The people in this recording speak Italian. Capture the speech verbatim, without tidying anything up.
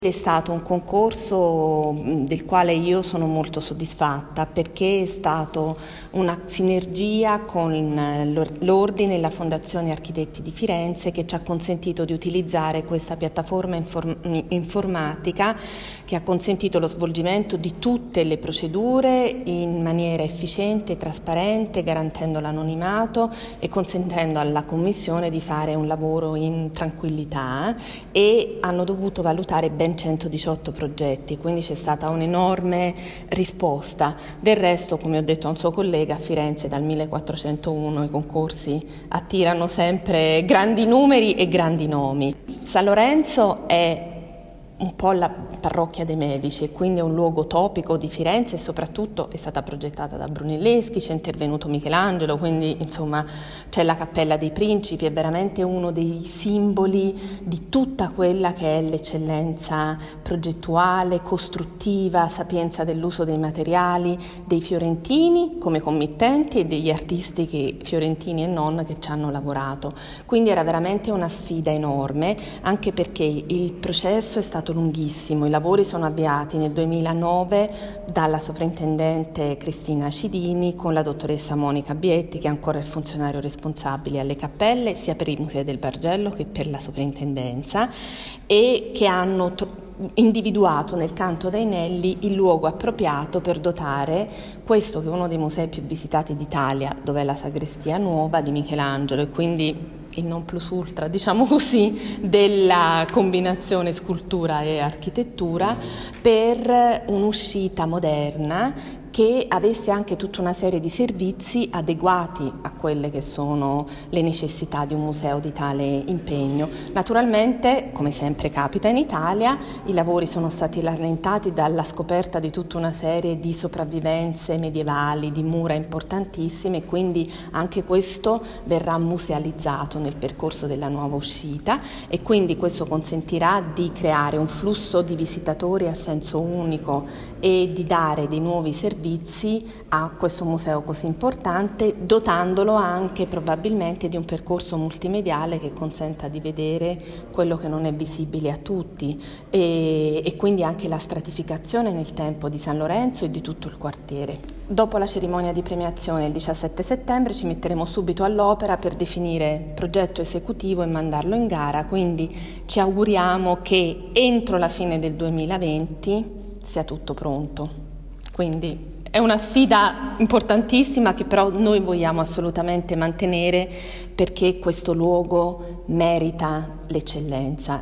È stato un concorso del quale io sono molto soddisfatta perché è stato una sinergia con l'Ordine e la Fondazione Architetti di Firenze che ci ha consentito di utilizzare questa piattaforma inform- informatica che ha consentito lo svolgimento di tutte le procedure in maniera efficiente e trasparente, garantendo l'anonimato e consentendo alla Commissione di fare un lavoro in tranquillità, e hanno dovuto valutare ben centodiciotto progetti, quindi c'è stata un'enorme risposta. Del resto, come ho detto a un suo collega, a Firenze dal millequattrocentouno i concorsi attirano sempre grandi numeri e grandi nomi. San Lorenzo è un po' la parrocchia dei medici e quindi è un luogo topico di Firenze, e soprattutto è stata progettata da Brunelleschi, c'è intervenuto Michelangelo, quindi insomma c'è la Cappella dei Principi, è veramente uno dei simboli di tutta quella che è l'eccellenza progettuale, costruttiva, sapienza dell'uso dei materiali dei fiorentini come committenti e degli artisti che, fiorentini e non, che ci hanno lavorato. Quindi era veramente una sfida enorme, anche perché il processo è stato lunghissimo. I lavori sono avviati nel duemilanove dalla sovrintendente Cristina Cidini con la dottoressa Monica Bietti, che ancora è funzionario responsabile alle cappelle sia per il Museo del Bargello che per la sovrintendenza, e che hanno to- individuato nel Canto dei Nelli il luogo appropriato per dotare questo che è uno dei musei più visitati d'Italia, dove è la sagrestia nuova di Michelangelo, e quindi il non plus ultra, diciamo così, della combinazione scultura e architettura, per un'uscita moderna che avesse anche tutta una serie di servizi adeguati a quelle che sono le necessità di un museo di tale impegno. Naturalmente, come sempre capita in Italia, i lavori sono stati rallentati dalla scoperta di tutta una serie di sopravvivenze medievali, di mura importantissime, e quindi anche questo verrà musealizzato nel percorso della nuova uscita, e quindi questo consentirà di creare un flusso di visitatori a senso unico e di dare dei nuovi servizi a questo museo così importante, dotandolo anche probabilmente di un percorso multimediale che consenta di vedere quello che non è visibile a tutti, e, e quindi anche la stratificazione nel tempo di San Lorenzo e di tutto il quartiere. Dopo la cerimonia di premiazione il diciassette settembre ci metteremo subito all'opera per definire progetto esecutivo e mandarlo in gara, quindi ci auguriamo che entro la fine del duemilaventi sia tutto pronto. Quindi è una sfida importantissima che però noi vogliamo assolutamente mantenere, perché questo luogo merita l'eccellenza.